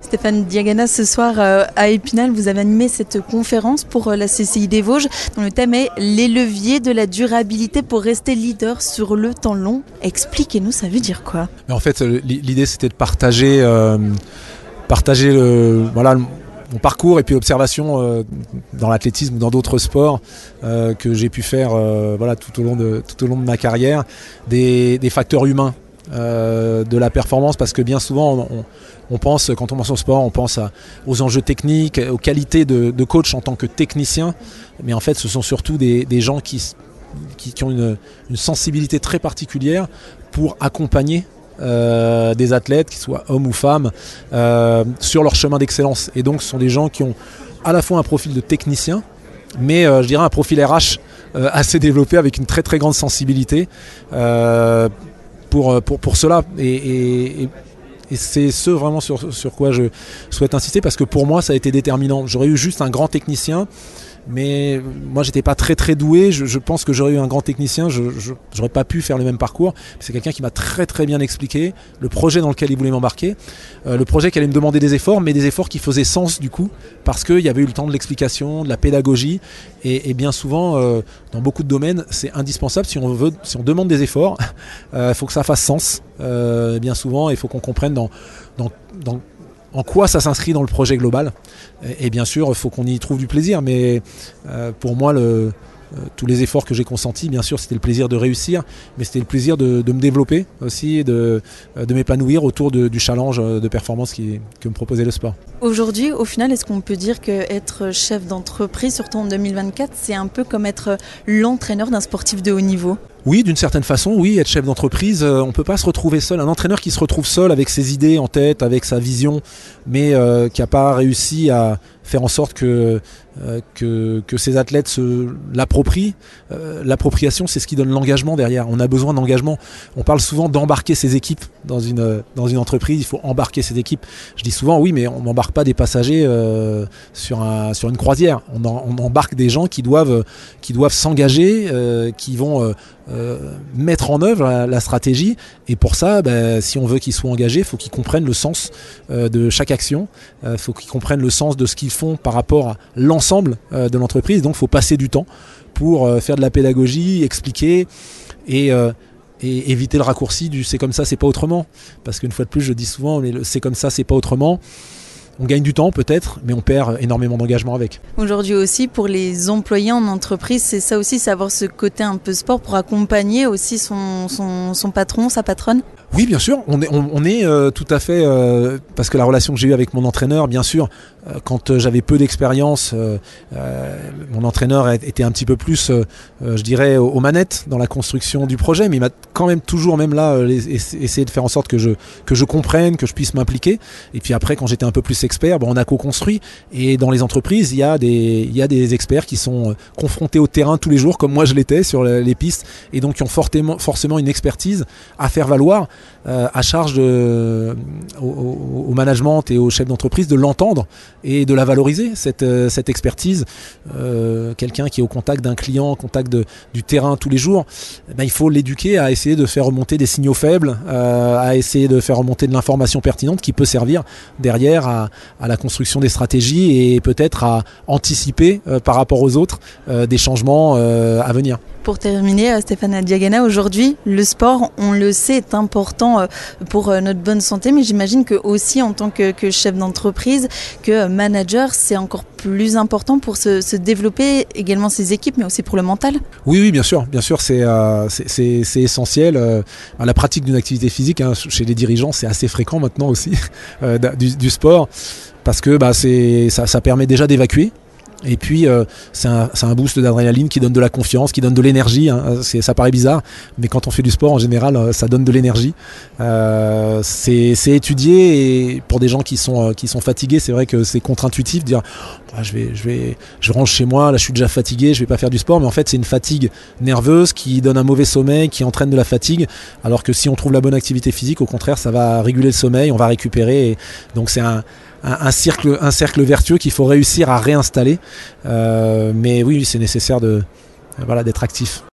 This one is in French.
Stéphane Diagana, ce soir à Épinal, vous avez animé cette conférence pour la CCI des Vosges dont le thème est les leviers de la durabilité pour rester leader sur le temps long. Expliquez-nous, ça veut dire quoi? Mais en fait, l'idée c'était de partager mon parcours et puis l'observation dans l'athlétisme ou dans d'autres sports que j'ai pu faire tout au long de ma carrière, des facteurs humains de la performance, parce que bien souvent on pense, quand on pense au sport, on pense aux enjeux techniques, aux qualités de coach en tant que technicien, mais en fait ce sont surtout des gens qui ont une sensibilité très particulière pour accompagner des athlètes, qu'ils soient hommes ou femmes, sur leur chemin d'excellence. Et donc ce sont des gens qui ont à la fois un profil de technicien, mais je dirais un profil RH assez développé, avec une très très grande sensibilité pour cela. Et c'est ce vraiment sur quoi je souhaite insister, parce que pour moi ça a été déterminant. J'aurais eu juste un grand technicien, mais moi j'étais pas très très doué. Je pense que j'aurais eu un grand technicien, j'aurais pas pu faire le même parcours. C'est quelqu'un qui m'a très très bien expliqué le projet dans lequel il voulait m'embarquer, le projet qui allait me demander des efforts, mais des efforts qui faisaient sens du coup, parce qu'il y avait eu le temps de l'explication, de la pédagogie, et bien souvent dans beaucoup de domaines c'est indispensable. Si on demande des efforts, il faut que ça fasse sens. Bien souvent il faut qu'on comprenne en quoi ça s'inscrit dans le projet global. Et bien sûr, il faut qu'on y trouve du plaisir. Mais pour moi, tous les efforts que j'ai consentis, bien sûr, c'était le plaisir de réussir, mais c'était le plaisir de me développer aussi, de m'épanouir autour du challenge de performance que me proposait le sport. Aujourd'hui, au final, est-ce qu'on peut dire qu'être chef d'entreprise, surtout en 2024, c'est un peu comme être l'entraîneur d'un sportif de haut niveau ? Oui, d'une certaine façon, oui, être chef d'entreprise, on ne peut pas se retrouver seul. Un entraîneur qui se retrouve seul avec ses idées en tête, avec sa vision, mais qui n'a pas réussi à faire en sorte que ces athlètes se l'approprient. L'appropriation, c'est ce qui donne l'engagement derrière. On a besoin d'engagement. On parle souvent d'embarquer ses équipes dans une entreprise. Il faut embarquer ses équipes. Je dis souvent, oui, mais on n'embarque pas des passagers sur une croisière. On embarque des gens qui doivent s'engager, qui vont mettre en œuvre la stratégie. Et pour ça, si on veut qu'ils soient engagés, il faut qu'ils comprennent le sens de chaque action. Il faut qu'ils comprennent le sens de ce qu'ils font par rapport à l'ensemble de l'entreprise. Donc il faut passer du temps pour faire de la pédagogie, expliquer et éviter le raccourci du c'est comme ça, c'est pas autrement. Parce qu'une fois de plus, je dis souvent, c'est comme ça, c'est pas autrement. On gagne du temps peut-être, mais on perd énormément d'engagement avec. Aujourd'hui aussi, pour les employés en entreprise, c'est ça aussi, savoir ce côté un peu sport pour accompagner aussi son patron, sa patronne. Oui, bien sûr, on est tout à fait, parce que la relation que j'ai eue avec mon entraîneur, bien sûr, quand j'avais peu d'expérience, mon entraîneur était un petit peu plus, je dirais, aux manettes dans la construction du projet, mais il m'a quand même toujours, même là, essayé de faire en sorte que je comprenne, que je puisse m'impliquer. Et puis après, quand j'étais un peu plus expert, on a co-construit. Et dans les entreprises, il y a des experts qui sont confrontés au terrain tous les jours, comme moi je l'étais sur les pistes, et donc qui ont forcément une expertise à faire valoir. À charge au management et aux chefs d'entreprise de l'entendre et de la valoriser, cette expertise. Quelqu'un qui est au contact d'un client, au contact du terrain tous les jours, il faut l'éduquer à essayer de faire remonter des signaux faibles, à essayer de faire remonter de l'information pertinente qui peut servir derrière à la construction des stratégies et peut-être à anticiper par rapport aux autres des changements à venir. Pour terminer, Stéphane Diagana, aujourd'hui, le sport, on le sait, est important pour notre bonne santé, mais j'imagine que aussi en tant que chef d'entreprise, que manager, c'est encore plus important pour se développer, également ses équipes, mais aussi pour le mental. Oui, bien sûr, c'est essentiel. La pratique d'une activité physique, chez les dirigeants, c'est assez fréquent maintenant aussi, du sport, parce que ça permet déjà d'évacuer. Et puis c'est un boost d'adrénaline qui donne de la confiance, qui donne de l'énergie. Ça paraît bizarre, mais quand on fait du sport en général, ça donne de l'énergie. C'est étudié, et pour des gens qui sont fatigués, c'est vrai que c'est contre-intuitif de dire je rentre chez moi, là je suis déjà fatigué, je vais pas faire du sport. Mais en fait c'est une fatigue nerveuse qui donne un mauvais sommeil, qui entraîne de la fatigue. Alors que si on trouve la bonne activité physique, au contraire, ça va réguler le sommeil, on va récupérer. Et donc c'est un cercle vertueux qu'il faut réussir à réinstaller. Mais oui, c'est nécessaire d'être actif.